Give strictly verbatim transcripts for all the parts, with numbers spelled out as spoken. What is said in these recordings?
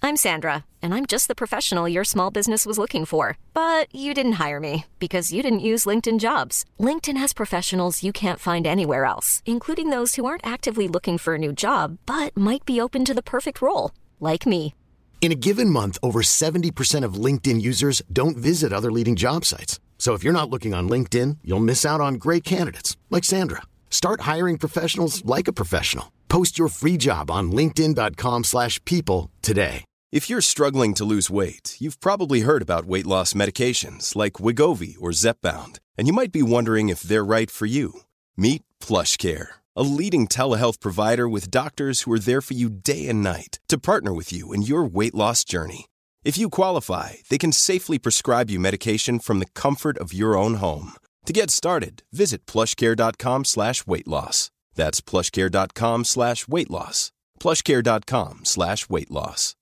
I'm Sandra, and I'm just the professional your small business was looking for. But you didn't hire me because you didn't use LinkedIn Jobs. LinkedIn has professionals you can't find anywhere else, including those who aren't actively looking for a new job, but might be open to the perfect role, like me. In a given month, over seventy percent of LinkedIn users don't visit other leading job sites. So if you're not looking on LinkedIn, you'll miss out on great candidates like Sandra. Start hiring professionals like a professional. Post your free job on linkedin dot com slash people today. If you're struggling to lose weight, you've probably heard about weight loss medications like Wegovy or Zepbound, and you might be wondering if they're right for you. Meet PlushCare, a leading telehealth provider with doctors who are there for you day and night to partner with you in your weight loss journey. If you qualify, they can safely prescribe you medication from the comfort of your own home. To get started, visit plushcare.com slash weight loss. That's plushcare.com slash weight loss. plushcare.com slash weight loss.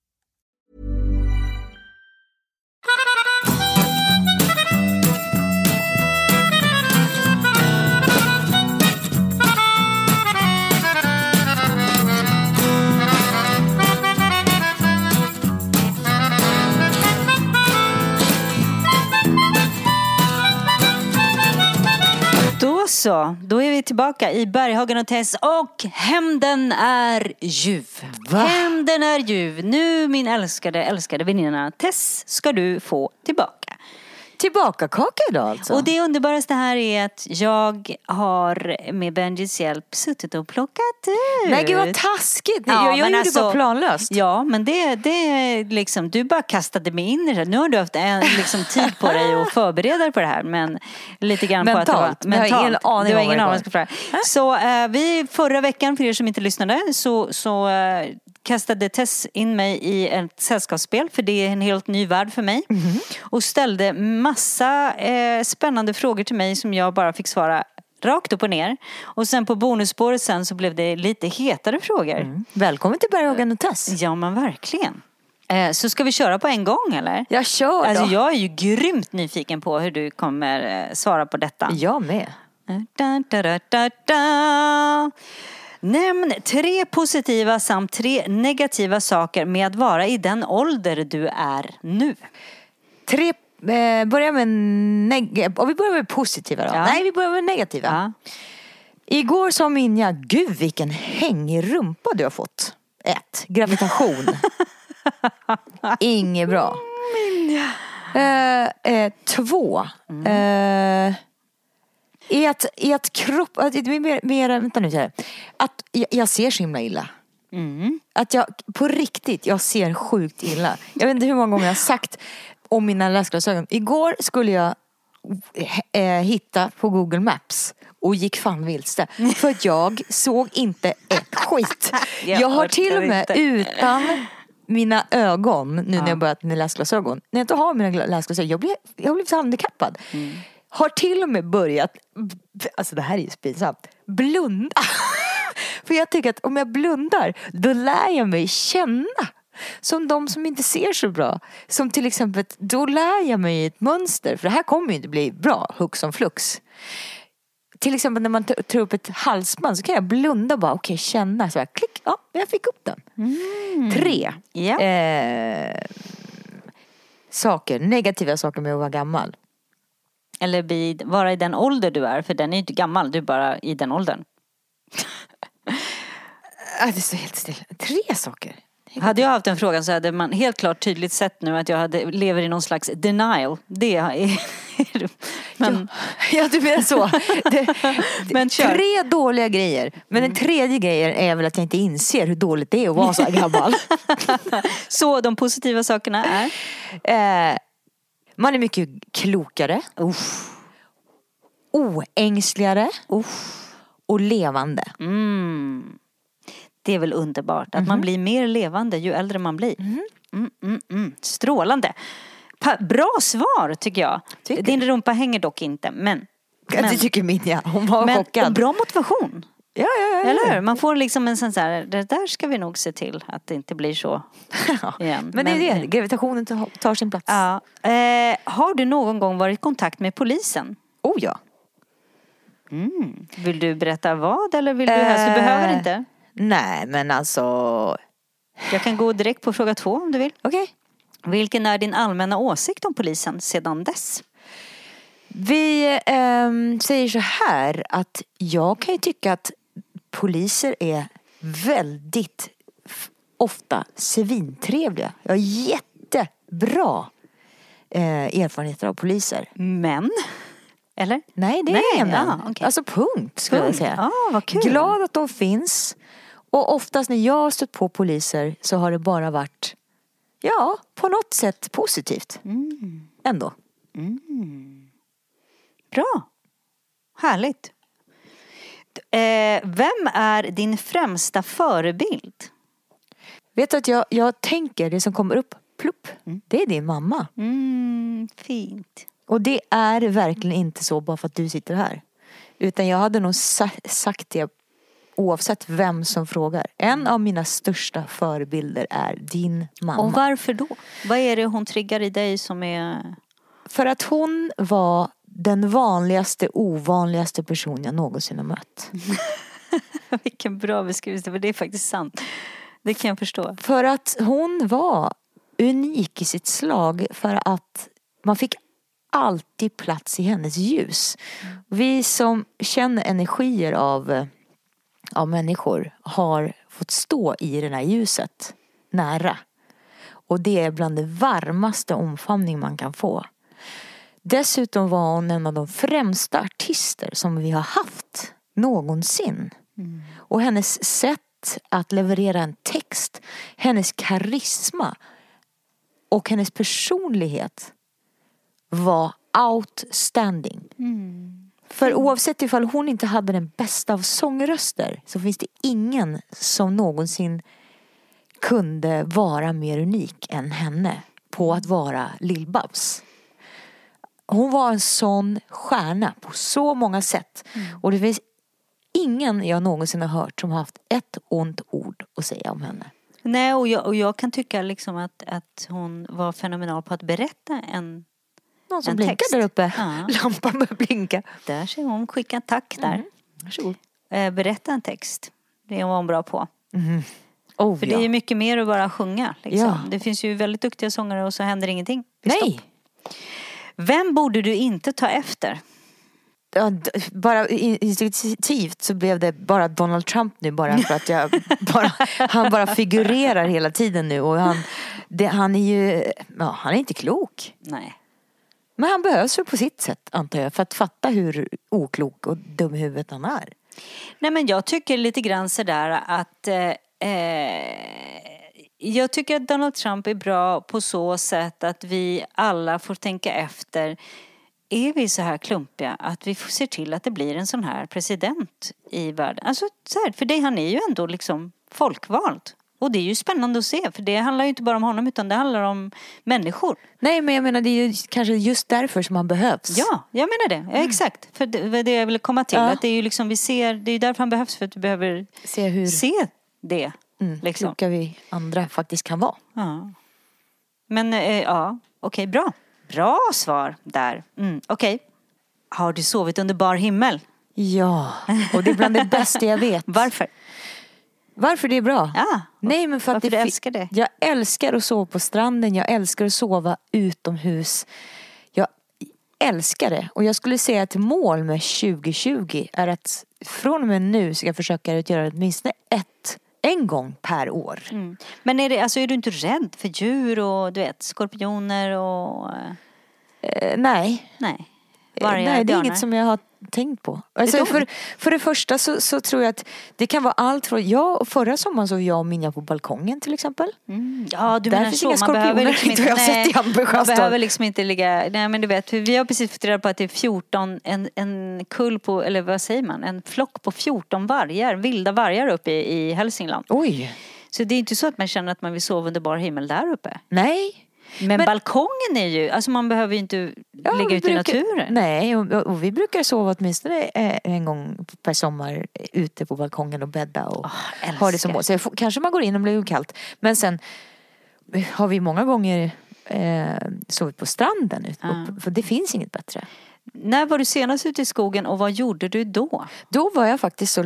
Då så, då är vi tillbaka i Berghagen och Tess och hämnden är ljuv. Va? Hämnden är ljuv. Nu min älskade, älskade väninna Tess ska du få tillbaka. Tillbaka kaka idag alltså. Och det underbaraste här är att jag har med Benjis hjälp suttit och plockat ut. Nej gud vad taskigt. Ja, jag jag gjorde alltså, bara planlöst. Ja, men det, det liksom, du bara kastade mig in i det. Nu har du haft en liksom, tid på dig att förbereda dig på det här. Men lite grann mentalt. på att det var mentalt. Jag har ingen aning du har om ingen vad aning det var. Så äh, vi förra veckan, för er som inte lyssnade, så, så äh, kastade Tess in mig i ett sällskapsspel. För det är en helt ny värld för mig. Mm-hmm. Och ställde massa eh, spännande frågor till mig som jag bara fick svara rakt upp och ner. Och sen på bonusspåret sen så blev det lite hetare frågor. Mm. Välkommen till Berghagen och Tess. Ja, men verkligen. Eh, så ska vi köra på en gång, eller? Jag kör då. Alltså jag är ju grymt nyfiken på hur du kommer eh, svara på detta. Jag med. Da, da, da, da, da. Nämn tre positiva samt tre negativa saker med att vara i den ålder du är nu. Tre, eh, börja med neg- och vi börjar med positiva då. Ja. Nej, vi börjar med negativa. Ja. Igår sa Minja, gud vilken hängig rumpa du har fått. Ett, gravitation. Inget bra. Minja. Eh, eh, två. Mm. Eh, I att, i att kropp, att, mer, mer, vänta nu så här. Att jag, jag ser så himla illa. Mm. Att jag, på riktigt, jag ser sjukt illa. Jag vet inte hur många gånger jag har sagt om mina läsglasögon. Igår skulle jag eh, hitta på Google Maps och gick fan vilse. För att jag såg inte ett skit. Jag, jag har till och med inte. Utan mina ögon, nu ja. När jag börjat med läsglasögon. När jag inte har mina läsglasögon, jag blir, jag blir så handikappad. Mm. Har till och med börjat, alltså det här är ju pinsamt, blunda. För jag tycker att om jag blundar, då lär jag mig känna. Som de som inte ser så bra. Som till exempel, då lär jag mig ett mönster. För det här kommer ju inte bli bra, hux som flux. Till exempel när man t- tar upp ett halsband så kan jag blunda bara, okej, okay, känna. Så här, klick, ja, jag fick upp den. Mm. Tre. Yeah. Eh, saker, negativa saker med att vara gammal. Eller bli, vara i den ålder du är. För den är ju inte gammal, du är bara i den åldern. Det står helt still. Tre saker. Hade jag haft en fråga så hade man helt klart tydligt sett nu att jag hade, lever i någon slags denial. Det är... men... Ja, ja, du menar så. Det, men tre dåliga grejer. Men den tredje grejen är väl att jag inte inser hur dåligt det är att vara så här gammal. Så de positiva sakerna är? Eh, man är mycket klokare. Uff. Oängsligare. Uff. Och levande. Mm. Det är väl underbart. Att mm-hmm. man blir mer levande ju äldre man blir. Mm. Mm, mm, mm. Strålande. Pa- bra svar tycker jag. Tycker. Din rumpa hänger dock inte. Men, men det tycker Minja. Hon var men, chockad. Bra motivation. Ja, ja, ja. Eller hur? Man får liksom en sån så här, det där ska vi nog se till att det inte blir så igen. Men det är det. Gravitationen tar sin plats. Ja. Eh, har du någon gång varit i kontakt med polisen? Oh ja. Mm. Vill du berätta vad? Eller vill du helst? Du behöver inte. Nej, men alltså Jag kan gå direkt på fråga två om du vill. Okej. Okay. Vilken är din allmänna åsikt om polisen sedan dess? Vi eh, säger så här att jag kan ju tycka att poliser är väldigt f- ofta svintrevliga. Jag har jättebra eh, erfarenheter av poliser. Men? Eller? Nej, det Nej, är en ja, okay. Alltså punkt, skulle jag säga. Ah, vad kul. Glad att de finns. Och oftast när jag har stött på poliser så har det bara varit, ja, på något sätt positivt. Mm. Ändå. Mm. Bra. Härligt. Eh, vem är din främsta förebild? Vet du att jag, jag tänker, det som kommer upp, plupp, mm. det är din mamma. Mm, fint. Och det är verkligen inte så bara för att du sitter här. Utan jag hade nog sa- sagt det oavsett vem som frågar. En av mina största förebilder är din mamma. Och varför då? Vad är det hon triggar i dig som är... För att hon var den vanligaste, ovanligaste person jag någonsin har mött. Vilken bra beskrivning, för det är faktiskt sant. Det kan jag förstå. För att hon var unik i sitt slag. För att man fick alltid plats i hennes ljus. Vi som känner energier av, av människor har fått stå i det här ljuset nära. Och det är bland det varmaste omfamning man kan få. Dessutom var hon en av de främsta artister som vi har haft någonsin. Mm. Och hennes sätt att leverera en text, hennes karisma och hennes personlighet var outstanding. Mm. För oavsett ifall hon inte hade den bästa av sångröster så finns det ingen som någonsin kunde vara mer unik än henne på att vara Lill-Babs. Hon var en sån stjärna på så många sätt. Mm. Och det finns ingen jag någonsin har hört som har haft ett ont ord att säga om henne. Nej, och jag, och jag kan tycka liksom att, att hon var fenomenal på att berätta en Någon som en blinkar text. där uppe. Ja. Lampan börjar blinka. Där ser hon, skicka en tack där. Mm. Varsågod. Eh, berätta en text. Det var hon bra på. Mm. Oh, För ja. det är ju mycket mer att bara sjunga. Liksom. Ja. Det finns ju väldigt duktiga sångare och så händer ingenting. Nej. Stopp. Vem borde du inte ta efter? Ja, d- bara instinktivt så blev det bara Donald Trump nu. Bara för att jag bara, han bara figurerar hela tiden nu. Och han, det, han är ju, ja, han är inte klok. Nej. Men han behövs väl på sitt sätt, antar jag, för att fatta hur oklok och dum i huvudet han är. Nej, men jag tycker lite grann sådär att eh, jag tycker att Donald Trump är bra på så sätt att vi alla får tänka efter. Är vi så här klumpiga att vi ser till att det blir en sån här president i världen? Alltså så här, för det, han är ju ändå liksom folkvald. Och det är ju spännande att se, för det handlar ju inte bara om honom utan det handlar om människor. Nej, men jag menar det är ju kanske just därför som han behövs. Ja, jag menar det. Ja, exakt. För det var det jag ville komma till. Ja. Att det är ju liksom, vi ser, det är ju därför han behövs, för att vi behöver Se hur se det. mm, Liksom. kloka vi andra faktiskt kan vara. Ja. Men eh, ja, okej, bra. Bra svar där. Mm, okej. Har du sovit under bar himmel? Ja, och det är bland det bästa jag vet. Varför? Varför det är bra? Ja. Nej, men för att Varför det du fi- älskar det? Jag älskar att sova på stranden. Jag älskar att sova utomhus. Jag älskar det. Och jag skulle säga att mål med tjugo tjugo är att från och med nu ska jag försöka göra åtminstone ett en gång per år. Mm. Men är, det, alltså, är du inte rädd för djur och du vet, skorpioner och... Eh, nej. Nej. Eh, Vargar, nej, det är björnar. inget som jag har tänkt på. Alltså, för, för det första så, så tror jag att det kan vara allt från... Jag, förra sommaren så var jag och Minja på balkongen till exempel. Mm. Ja, du Där menar finns så. inga Man behöver skorpioner, liksom inte inte, vad jag har sett i Ambesjöstad. man behöver liksom inte ligga... Nej, men du vet, vi har precis fått reda på att det är fjorton, en, en kull på, eller vad säger man? En flock på fjorton vargar, vilda vargar uppe i, i Hälsingland. Oj. Så det är inte så att man känner att man vill sova under bar himmel där uppe. Nej. Men, Men- balkongen är ju, alltså man behöver ju inte Ja, ligga vi ute i brukar- naturen. Nej, och, och vi brukar sova åtminstone eh, en gång per sommar ute på balkongen och bädda och Åh, ha det som älskar. mål. Så jag får, kanske man går in och blir kallt. Men sen har vi många gånger eh, sovit på stranden. Ut, Ja. och, för det finns inget bättre. När var du senast ute i skogen och vad gjorde du då? Då var jag faktiskt så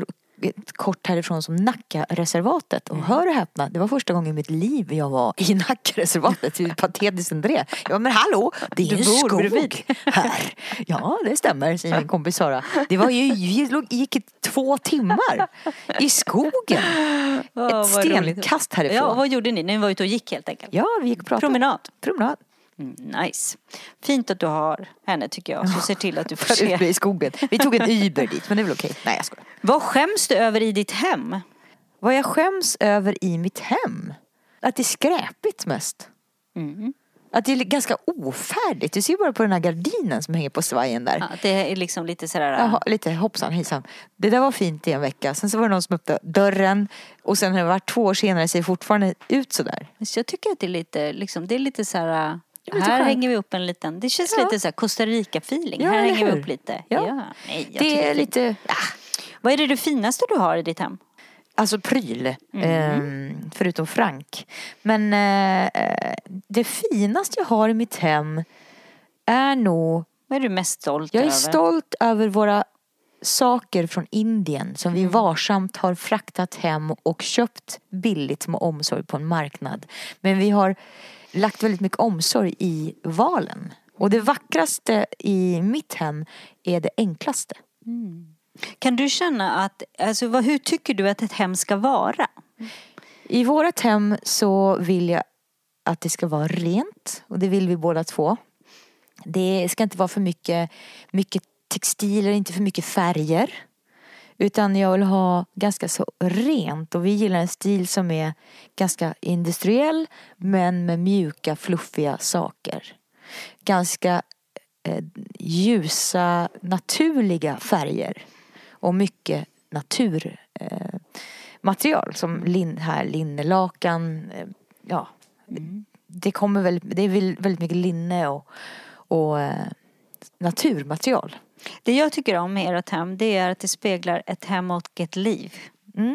kort härifrån som Nackareservatet. Och hör och häpna, det var första gången i mitt liv jag var i Nackareservatet. Det är patetiskt ändå det. Ja men hallå, det är Du en bor skog bredvid. här. Ja det stämmer, säger min kompis Sara. Det var ju, vi låg- gick i två timmar i skogen. Åh, Ett vad stenkast härifrån. Ja, och vad gjorde ni? Ni var ute och gick helt enkelt. Ja, vi gick och pratade. Promenad. Promenad. Mm, nice. Fint att du har henne tycker jag. Så ser till att du får För ute se. i skogen. Vi tog en Uber dit, men det är väl okej. Nej, jag skojar. Vad skäms du över i ditt hem? Vad jag skäms över i mitt hem? Att det är skräpigt mest. Mm. Att det är ganska ofärdigt. Du ser bara på den här gardinen som hänger på svajen där. Ja, det är liksom lite sådär... Jaha, lite hoppsan hejsan. Det där var fint i en vecka. Sen så var det någon som öppnade dörren. Och sen har det varit två år senare ser det fortfarande ut sådär. Så jag tycker att det är lite, liksom, det är lite såhär... Ja, men här det är hänger vi upp en liten... Det känns Ja. lite såhär Costa Rica-feeling. Ja, här eller hänger vi hur? upp lite. Ja. Nej, jag Det tycker är lite... Ah, Vad är det, det finaste du har i ditt hem? alltså pryl. Mm. ehm, förutom Frank. Men eh, det finaste jag har i mitt hem är nog... Vad är du mest stolt Jag är över? stolt över våra saker från Indien som vi varsamt har fraktat hem och köpt billigt med omsorg på en marknad. Men vi har lagt väldigt mycket omsorg i valen. Och det vackraste i mitt hem är det enklaste. Kan du känna att, alltså vad, hur tycker du att ett hem ska vara? I vårt hem så vill jag att det ska vara rent. Och det vill vi båda två. Det ska inte vara för mycket, mycket textiler, inte för mycket färger. Utan jag vill ha ganska så rent. Och vi gillar en stil som är ganska industriell. Men med mjuka, fluffiga saker. Ganska eh, ljusa, naturliga färger. Och mycket naturmaterial. Eh, material, som lin, här, linnelakan. Eh, ja, mm. det, kommer väldigt, det är väldigt mycket linne och, och eh, naturmaterial. Det jag tycker om med ert hem, det är att det speglar ett hem och ett liv. Mm.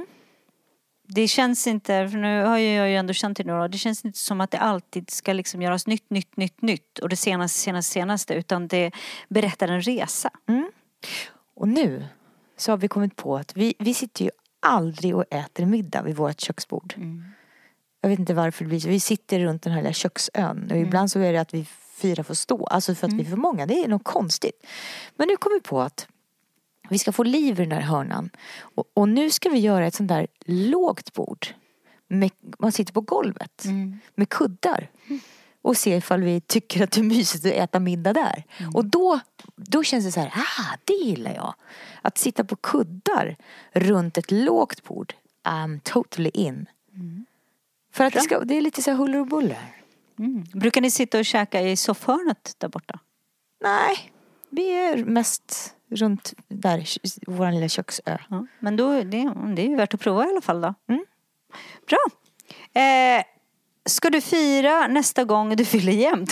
Det känns inte, för nu har jag ju ändå känt det några år, det känns inte som att det alltid ska liksom göras nytt, nytt, nytt, nytt. Och det senaste, senaste, senaste. Utan det berättar en resa. Mm. Och nu så har vi kommit på att vi, vi sitter ju aldrig och äter middag vid vårt köksbord. Mm. Jag vet inte varför det blir så. Vi sitter runt den här lilla köksön. Och mm. ibland så är det att vi fyra får stå. Alltså för att mm. vi är för många. Det är nog konstigt. Men nu kommer vi på att vi ska få liv i den här hörnan. Och, och nu ska vi göra ett sånt där lågt bord. Med, man sitter på golvet. Mm. Med kuddar. Mm. Och se ifall vi tycker att det är mysigt att äta middag där. Mm. Och då, då känns det så här, ah, det gillar jag. Att sitta på kuddar runt ett lågt bord. I'm totally in. Mm. För att det, ska, det är lite så här huller och buller. Mm. Brukar ni sitta och käka i soffhörnet där borta? Nej, vi är mest runt där, vår lilla köksö. Ja, men då, det, det är ju värt att prova i alla fall då. Mm. Bra. Eh, ska du fira nästa gång du fyller jämnt?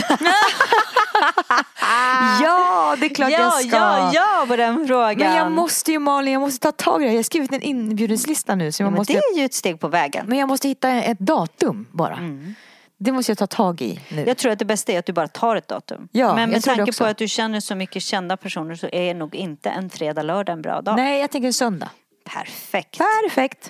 Ja, det är klart ja, jag ska. Ja, ja, på den frågan. Men jag måste ju Malin, jag måste ta tag i det. Jag har skrivit en inbjudningslista nu. Så jag ja, men måste... det är ju ett steg på vägen. Men jag måste hitta ett datum bara. Mm. Det måste jag ta tag i nu. Jag tror att det bästa är att du bara tar ett datum. Ja, men med tanke på att du känner så mycket kända personer så är nog inte en fredag, lördag en bra dag. Nej, jag tänker en söndag. Perfekt. Perfekt.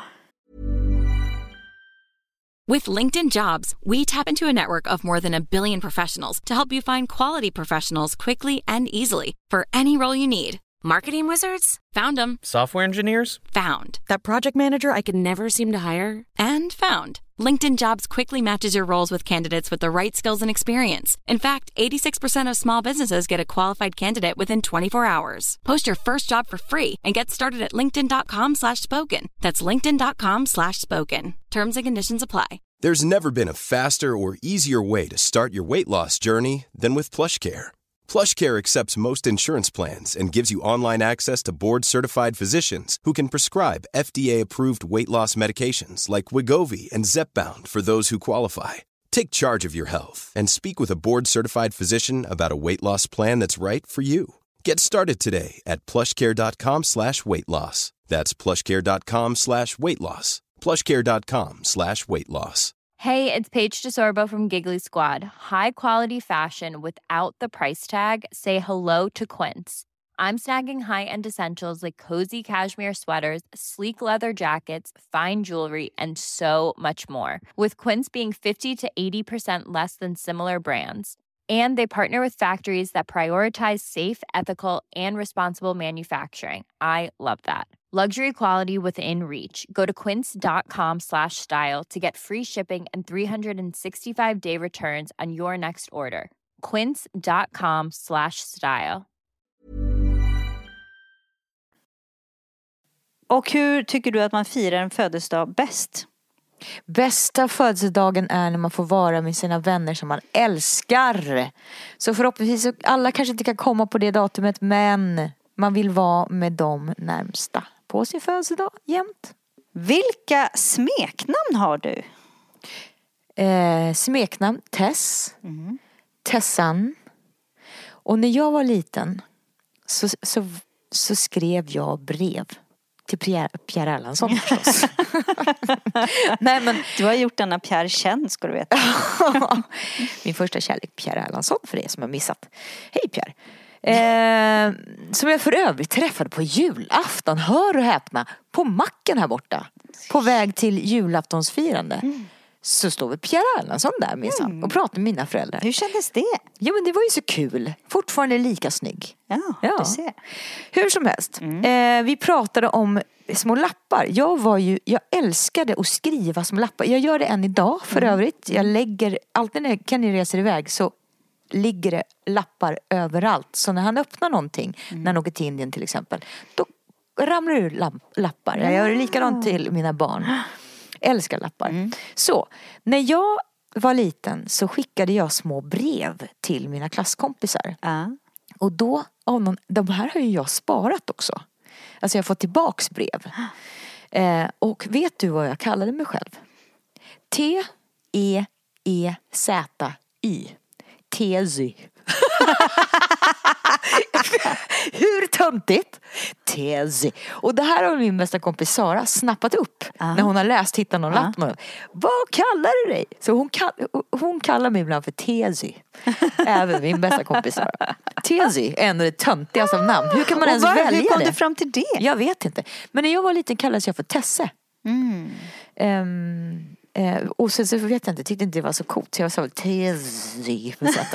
With LinkedIn Jobs, we tap into a network of more than a billion professionals to help you find quality professionals quickly and easily for any role you need. Marketing wizards? Found them. Software engineers? Found. That project manager I could never seem to hire? And found. LinkedIn Jobs quickly matches your roles with candidates with the right skills and experience. In fact, eighty-six percent of small businesses get a qualified candidate within twenty-four hours. Post your first job for free and get started at linkedin.com slash spoken. That's linkedin.com slash spoken. Terms and conditions apply. There's never been a faster or easier way to start your weight loss journey than with PlushCare. PlushCare accepts most insurance plans and gives you online access to board-certified physicians who can prescribe F D A-approved weight loss medications like Wegovy and Zepbound for those who qualify. Take charge of your health and speak with a board-certified physician about a weight loss plan that's right for you. Get started today at plushcare.com slash weight loss. That's plushcare.com slash weight loss. plushcare.com slash weight loss. Hey, it's Paige DeSorbo from Giggly Squad. High quality fashion without the price tag. Say hello to Quince. I'm snagging high-end essentials like cozy cashmere sweaters, sleek leather jackets, fine jewelry, and so much more. With Quince being fifty to eighty percent less than similar brands. And they partner with factories that prioritize safe, ethical, and responsible manufacturing. I love that. Luxury quality within reach. Go to quince.com slash style to get free shipping and three sixty-five day returns on your next order. Quince.com slash style. Och hur tycker du att man firar en födelsedag bäst? Bästa födelsedagen är när man får vara med sina vänner som man älskar. Så förhoppningsvis, alla kanske inte kan komma på det datumet, men man vill vara med dem närmsta på sin födelsedag jämt. Vilka smeknamn har du? Eh, smeknamn Tess. Mm. Tessan. Och när jag var liten så, så, så skrev jag brev till Pierre, Pierre Erlandsson förstås. Nej, men du har gjort denna Pierre känd, ska du veta. Min första kärlek, Pierre Erlandsson, för det som har missat. Hej Pierre. Eh, som jag för övrigt träffade på julafton, hör och häpna, på macken här borta. På väg till julaftonsfirande. Mm. Så står vi Pierre Erlandsson där minsann mm. och pratar med mina föräldrar. Hur kändes det? Ja, men det var ju så kul. Fortfarande lika snygg. Ja, ja. Du ser. Hur som helst. Mm. Eh, vi pratade om små lappar. Jag var ju, jag älskade att skriva små lappar. Jag gör det än idag för mm. övrigt. Jag lägger, alltid när Kenny reser iväg så ligger det lappar överallt. Så när han öppnar någonting, mm. när han åker till Indien till exempel, då ramlar det ur lappar. Jag gör det likadant till mina barn. Älskar lappar. Mm. Så, när jag var liten så skickade jag små brev till mina klasskompisar. Uh. Och då, oh, någon, de här har ju jag sparat också. Alltså jag har fått tillbaks brev. Uh. Eh, och vet du vad jag kallade mig själv? T E E Z Y. Tezzy. Hur töntigt? Tezzy. Och det här har min bästa kompis Sara snappat upp. Uh. När hon har läst, hittat någon uh. lapp. Någon. Vad kallar du dig? Så hon, kall, hon kallar mig ibland för Tezzy. Även min bästa kompis Sara. Tezzy är ändå det töntigaste av namn. Hur kan man och ens var, välja det? Hur kom du fram till det? Jag vet inte. Men när jag var liten kallades jag för Tesse. Mm. Um, Eh, och sen så vet jag inte, tyckte inte det var så coolt. Så jag sa väl Tezzy.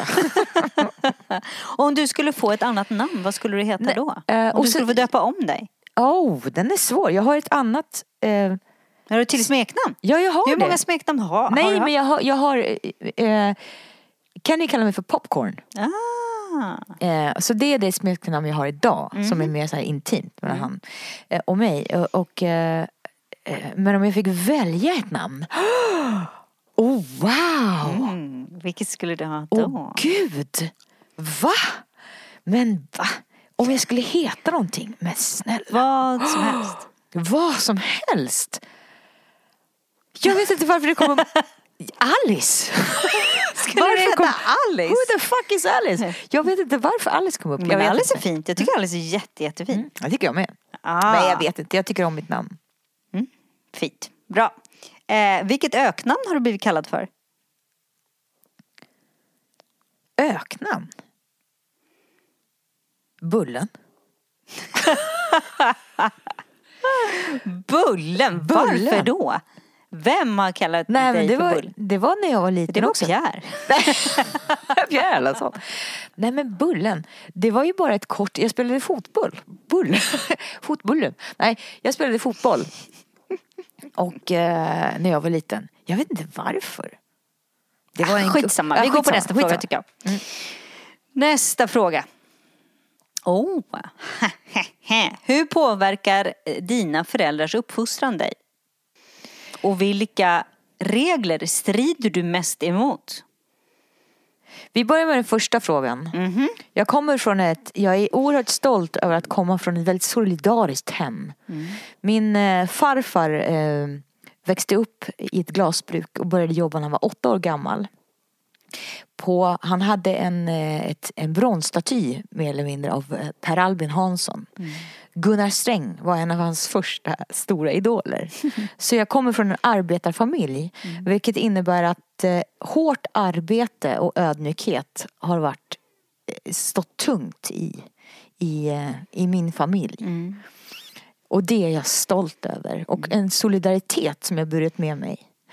Om du skulle få ett annat namn, vad skulle du heta Nej, då? Eh, Om och du så, skulle få döpa om dig? Oh, den är svår. Jag har ett annat... Eh, har du till smeknamn? Ja, jag har Hur det. många smeknamn har, Nej, har du? men jag har... Jag har eh, kan ni kalla mig för Popcorn? Ah. Eh, så det är det smeknamn jag har idag. Mm. Som är mer så här intimt mellan mm. han eh, och mig. Och... och eh, men om jag fick välja ett namn. Oh wow. Mm, vilket skulle du ha då? Åh gud. Va? Men va? Om jag skulle heta någonting. Men snälla. Vad som helst. Vad som helst. Jag vet inte varför det kommer. Alice. Skulle du heta kom... Alice? Who the fuck is Alice? Jag vet inte varför Alice kom upp. Men Alice inte. Är fint. Jag tycker Alice är jätte, jättefint. Mm, jag tycker jag med. Ah. Men jag vet inte. Jag tycker om mitt namn. Mm. Fint. Bra. Eh, vilket öknamn har du blivit kallad för? Öknamn? Bullen. Bullen? Varför då? Vem har kallat Nej, dig det för var, Bull? Det var när jag var liten det var också. Pierre. Pierre alltså. Nej men Bullen. Det var ju bara ett kort. Jag spelade fotboll. Bull. Fotbollen. Nej, jag spelade fotboll. Och eh, när jag var liten. Jag vet inte varför. Det var en skitsamma. Vi går på nästa skitsamma. Fråga tycker jag. Mm. Nästa fråga. Oh. Hur påverkar dina föräldrars uppfostran dig? Och vilka regler strider du mest emot? Vi börjar med den första frågan. Mm-hmm. Jag kommer från ett, jag är oerhört stolt över att komma från ett väldigt solidariskt hem. Mm. Min eh, farfar eh, växte upp i ett glasbruk och började jobba när han var åtta år gammal. På, han hade en, ett, en bronsstaty mer eller mindre av Per Albin Hansson. Mm. Gunnar Sträng var en av hans första stora idoler. Så jag kommer från en arbetarfamilj. Mm. Vilket innebär att eh, hårt arbete och ödmjukhet har varit, eh, stått tungt i, i, i min familj. Mm. Och det är jag stolt över. Och mm. en solidaritet som jag burit med mig.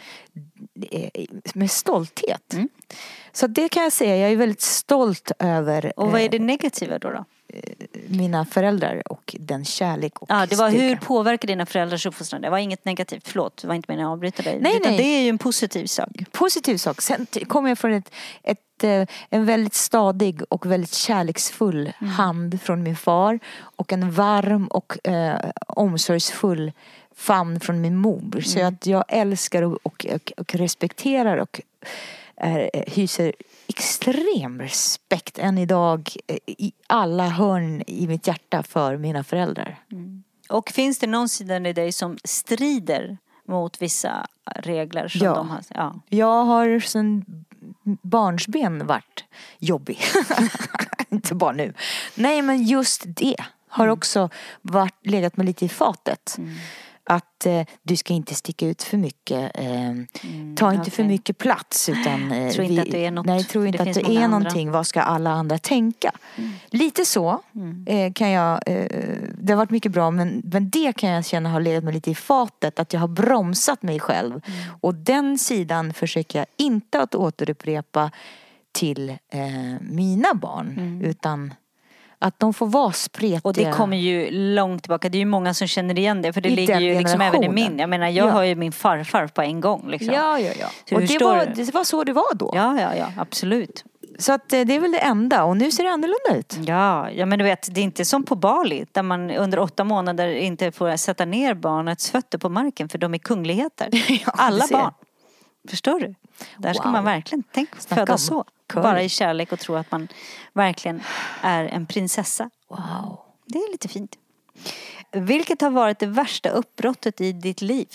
Med stolthet. Mm. Så det kan jag säga, jag är väldigt stolt över. Och vad är det negativa då då? Mina föräldrar och den kärlek och ja, det var styrka. Hur påverkar dina föräldrars uppfostran? Det var inget negativt, förlåt, det var inte meningen att avbryta dig. Nej, utan nej. Det är ju en positiv sak. Positiv sak. Sen kommer jag från ett, ett, en väldigt stadig och väldigt kärleksfull mm. hand från min far. Och en varm och eh, omsorgsfull famn från min mor. Mm. Så att jag älskar och, och, och, och respekterar och är, hyser extrem respekt än idag i alla hörn i mitt hjärta för mina föräldrar. Mm. Och finns det någon sida i dig som strider mot vissa regler som ja. de har? Ja. Jag har sedan barnsben varit jobbig. Inte bara nu. Nej, men just det har mm. också varit, legat mig lite i fatet. Mm. Att eh, du ska inte sticka ut för mycket. Eh, mm, ta inte okay. för mycket plats. Utan, eh, tror inte vi, att det är något. Nej, tror inte det att det är andra. Någonting. Vad ska alla andra tänka? Mm. Lite så mm. eh, kan jag... Eh, det har varit mycket bra. Men, men det kan jag känna har legat mig lite i fatet. Att jag har bromsat mig själv. Mm. Och den sidan försöker jag inte att återupprepa till eh, mina barn. Mm. Utan... Att de får vara spretiga. Och det kommer ju långt tillbaka. Det är ju många som känner igen det. För det I ligger ju liksom även i min. Jag menar, jag ja. har ju min farfar på en gång. Liksom. Ja, ja, ja. Och det var, det var så det var då. Ja, ja, ja. Absolut. Så att det är väl det enda. Och nu ser det annorlunda ut. Ja, ja men du vet, det är inte som på Bali. Där man under åtta månader inte får sätta ner barnets fötter på marken. För de är kungligheter. ja, Alla barn. Förstår du? Där ska wow. man verkligen tänka föda så. Curry. Bara i kärlek och tro att man verkligen är en prinsessa. Wow. Det är lite fint. Vilket har varit det värsta uppbrottet i ditt liv?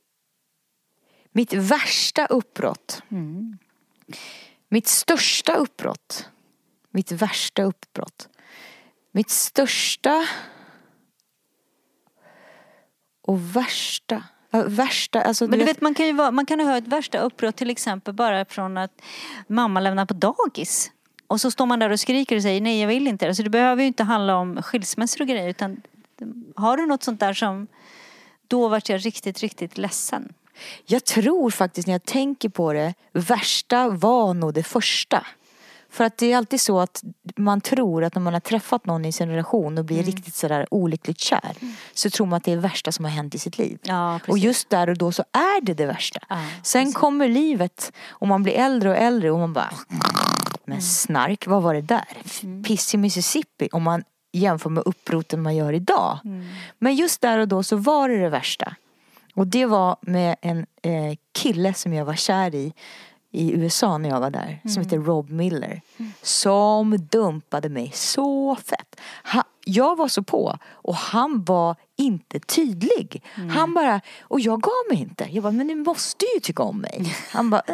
Mitt värsta uppbrott? Mm. Mitt största uppbrott? Mitt värsta uppbrott? Mitt största och värsta... Värsta, alltså, men du vet, man kan ju vara, man kan ha ett värsta uppbrott till exempel bara från att mamma lämnar på dagis. Och så står man där och skriker och säger nej, jag vill inte. Alltså det behöver ju inte handla om skilsmässor och grejer, utan har du något sånt där som då vart jag riktigt, riktigt ledsen? Jag tror faktiskt när jag tänker på det, värsta var nog det första. För att det är alltid så att man tror att när man har träffat någon i sin relation och blir mm. riktigt sådär olyckligt kär. Mm. Så tror man att det är det värsta som har hänt i sitt liv. Ja, och just där och då så är det det värsta. Ja, Sen precis. kommer livet och man blir äldre och äldre och man bara... Men snark, vad var det där? Mm. Piss i Mississippi om man jämför med upproten man gör idag. Mm. Men just där och då så var det det värsta. Och det var med en eh, kille som jag var kär i. I U S A när jag var där. Mm. Som heter Rob Miller. Mm. Som dumpade mig så fett. Han, jag var så på. Och han var inte tydlig. Mm. Han bara, och jag gav mig inte. Jag bara, men du måste ju tycka om mig. Han bara,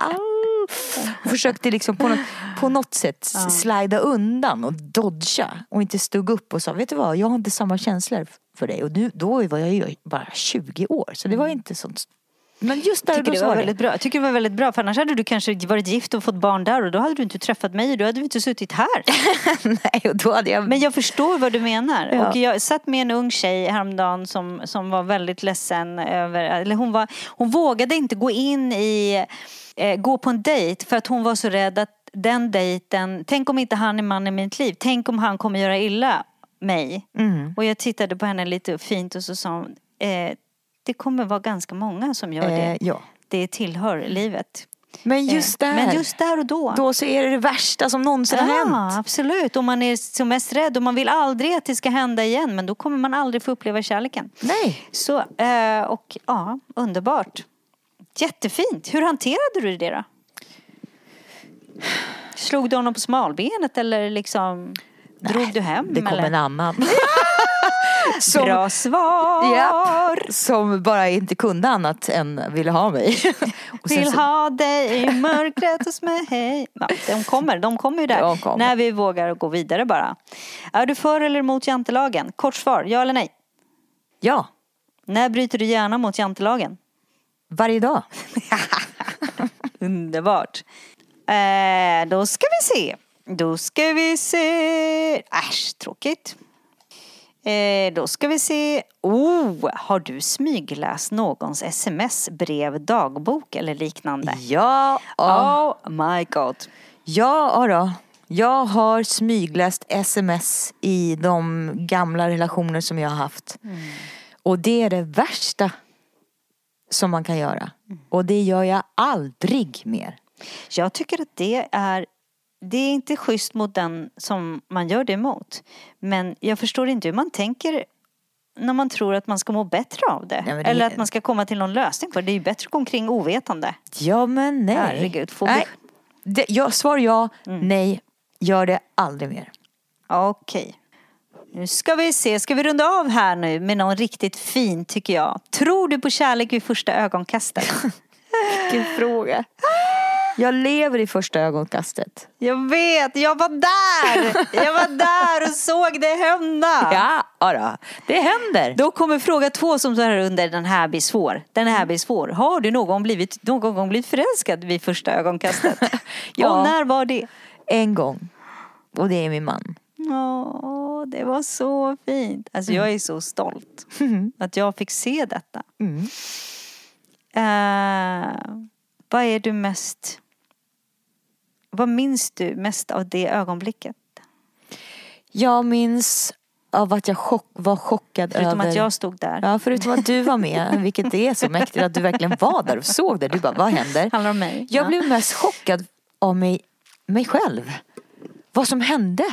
och försökte liksom på något, på något sätt ja. slida undan och dodga. Och inte stod upp och sa, vet du vad, jag har inte samma känslor för dig. Och nu, då var jag ju bara tjugo år. Så det var inte sånt. Men just där tycker då det var var väldigt det. bra. Jag tycker det var väldigt bra. För annars hade du kanske varit gift och fått barn där. Och då hade du inte träffat mig. Och då hade vi inte suttit här. Nej, och då hade jag... Men jag förstår vad du menar. Ja. Och jag satt med en ung tjej häromdagen som, som var väldigt ledsen över... Eller hon, var, hon vågade inte gå in i... Eh, gå på en dejt. För att hon var så rädd att den dejten... Tänk om inte han är man i mitt liv. Tänk om han kommer göra illa mig. Mm. Och jag tittade på henne lite fint och så sa hon... Eh, det kommer vara ganska många som gör det. Eh, ja. Det tillhör livet. Men just där. Men just där och då. Då så är det det värsta som någonsin ja, har hänt. Ja, absolut. Och man är som mest rädd. Och man vill aldrig att det ska hända igen. Men då kommer man aldrig få uppleva kärleken. Nej. Så, och ja, underbart. Jättefint. Hur hanterade du det då? Slog du honom på smalbenet? Eller liksom... Nej, drog du hem? Det kom eller? en annan. Som, Bra svar! Ja, som bara inte kunde annat än ville ha mig. Och Vill så, ha dig i mörkret hos mig. Hej. Ja, de kommer, de kommer ju där. De kommer. När vi vågar gå vidare bara. Är du för eller emot jantelagen? Kort svar, ja eller nej? Ja. När bryter du gärna mot jantelagen? Varje dag. Underbart. Eh, då ska vi se. Då ska vi se. Äsch, tråkigt. Eh, då ska vi se. Oh, har du smygläst någons sms, brev, dagbok eller liknande? Ja. Oh my god. Ja då. Jag har smygläst sms i de gamla relationer som jag har haft. Mm. Och det är det värsta som man kan göra. Mm. Och det gör jag aldrig mer. Jag tycker att det är Det är inte schysst mot den som man gör det mot. Men jag förstår inte hur man tänker när man tror att man ska må bättre av det. Ja, det... Eller att man ska komma till någon lösning på det. Det är ju bättre att gå omkring ovetande. Ja, men nej. Herregud, får nej. Det, jag, svar ja, mm. nej. Gör det aldrig mer. Okej. Nu ska vi se. Ska vi runda av här nu med någon riktigt fin, tycker jag. Tror du på kärlek vid första ögonkastet? Vilken fråga. Jag lever i första ögonkastet. Jag vet, jag var där. Jag var där och såg det hända. Ja, då. Det händer. Då kommer fråga två som så här under den här blir svår. Den här blir svår. Har du någon, blivit, någon gång blivit förälskad vid första ögonkastet? Ja. Och när var det? En gång. Och det är min man. Åh, det var så fint. Alltså mm. jag är så stolt mm. att jag fick se detta. Mm. Uh, vad är du mest... Vad minns du mest av det ögonblicket? Jag minns av att jag chock, var chockad förutom över... Förutom att jag stod där. Ja, förutom att du var med. Vilket det är så mäktigt att du verkligen var där och såg det. Du bara, vad händer? Handlar om mig. Jag ja. blev mest chockad av mig, mig själv. Vad som hände.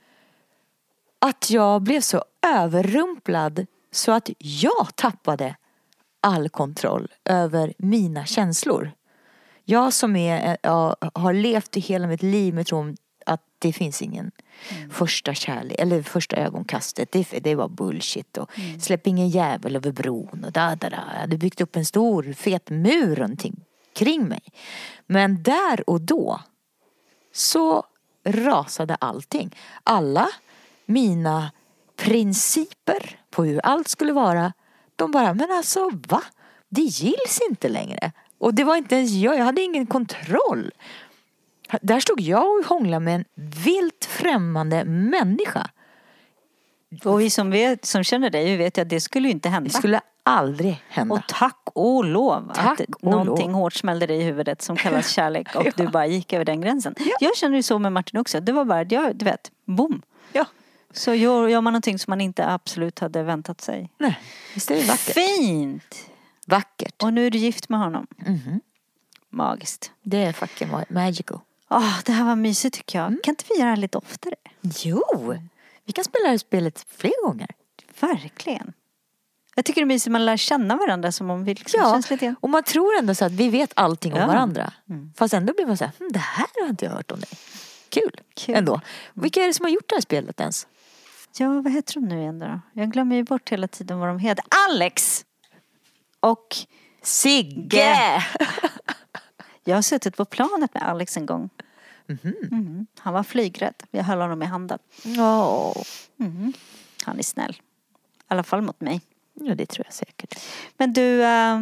Att jag blev så överrumplad så att jag tappade all kontroll över mina känslor. Jag som är, jag har levt i hela mitt liv med tron att det finns ingen mm. första kärlek eller första ögonkastet. Det, det var bullshit och mm. släpp ingen jävel över bron och där, där, där. Jag hade byggt upp en stor fet mur runt kring mig. Men där och då så rasade allting. Alla mina principer på hur allt skulle vara, de bara, men alltså va? Det gills inte längre. Och det var inte ens jag, jag hade ingen kontroll. Där stod jag och hånglade med en vilt främmande människa. Och vi som, vet, som känner dig, vi vet att det skulle inte hända. Det skulle aldrig hända. Och tack och lov tack att och någonting lov. hårt smällde dig i huvudet som kallas kärlek och ja. du bara gick över den gränsen. Ja. Jag känner ju så med Martin också. Det var bara, jag, du vet, boom. Ja. Så gör, gör man någonting som man inte absolut hade väntat sig. Nej, visst är det vackert. Fint! Vackert. Och nu är du gift med honom. Mm-hmm. Magiskt. Det är fucking magical. Oh, det här var mysigt tycker jag. Mm. Kan inte vi göra det lite oftare? Jo, vi kan spela det spelet fler gånger. Verkligen. Jag tycker det är mysigt att man lär känna varandra som om vi liksom ja, känns lite igen. Och man tror ändå så att vi vet allting ja. om varandra. Mm. Fast ändå blir man så här, hm, det här har inte jag hört om dig. Kul, Kul. ändå. Mm. Vilka är det som har gjort det här spelet ens? Ja, vad heter de nu igen då? Jag glömmer ju bort hela tiden vad de heter. Alex! Och Sigge! Jag har suttit på planet med Alex en gång. Mm-hmm. Mm. Han var flygrädd. Jag höll honom i handen. Oh. Mm. Han är snäll. I alla fall mot mig. Ja, det tror jag säkert. Men du... Uh,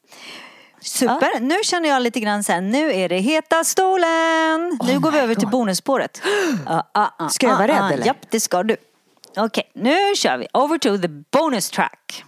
super. Ja. Nu känner jag lite grann så här. Nu är det heta stolen. Oh nu går vi över God. till bonusspåret. uh, uh, uh, ska jag vara rädd uh, uh, eller? Japp, det ska du. Okej, okay, nu kör vi. Over to the bonus track.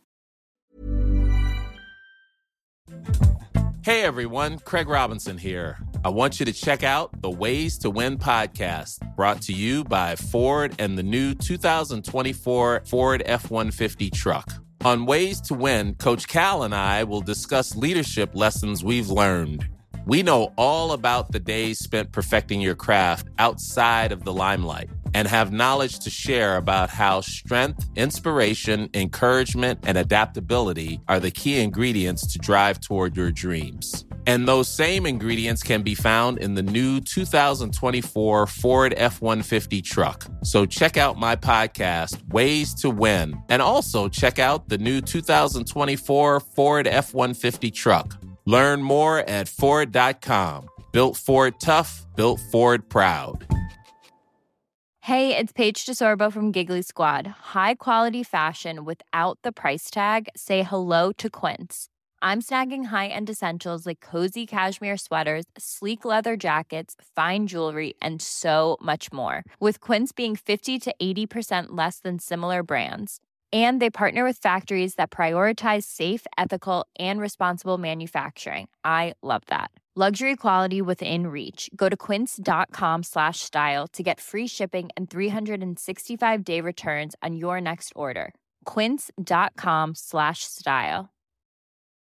Hey everyone, Craig Robinson here. I want you to check out the Ways to Win podcast, brought to you by Ford and the new two thousand twenty-four Ford F one fifty truck. On Ways to Win, Coach Cal and I will discuss leadership lessons we've learned. We know all about the days spent perfecting your craft outside of the limelight and have knowledge to share about how strength, inspiration, encouragement, and adaptability are the key ingredients to drive toward your dreams. And those same ingredients can be found in the new two thousand twenty-four Ford F one fifty truck. So check out my podcast, Ways to Win, and also check out the new two thousand twenty-four Ford F one fifty truck. Learn more at Ford dot com. Built Ford tough, built Ford proud. Hey, it's Paige DeSorbo from Giggly Squad. High quality fashion without the price tag. Say hello to Quince. I'm snagging high-end essentials like cozy cashmere sweaters, sleek leather jackets, fine jewelry, and so much more. With Quince being fifty to eighty percent less than similar brands. And they partner with factories that prioritize safe, ethical, and responsible manufacturing. I love that. Luxury quality within reach. Go to quince.com slash style to get free shipping and three sixty-five day returns on your next order. Quince.com slash style.